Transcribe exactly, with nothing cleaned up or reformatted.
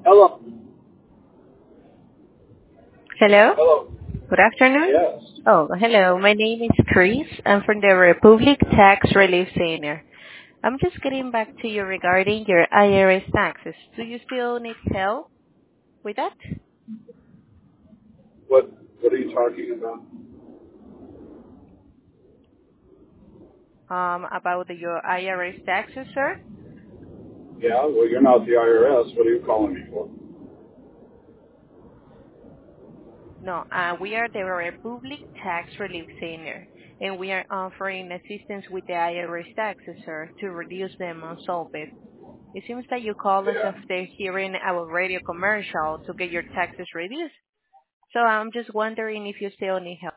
Hello. Hello. Hello. Good afternoon. Yes. Oh, hello. My name is Chris. I'm from the Republic Tax Relief Center. I'm just getting back to you regarding your I R S taxes. Do you still need help with that? What What are you talking about? Um, about the, your I R S taxes, sir? Yeah. Well, you're not the I R S. What are you calling me for? No, uh, we are the Republic Tax Relief Center, and we are offering assistance with the I R S taxes, sir, to reduce them unsolved. It seems that you called us Yeah. after hearing our radio commercial to get your taxes reduced. So I'm just wondering if you still need help.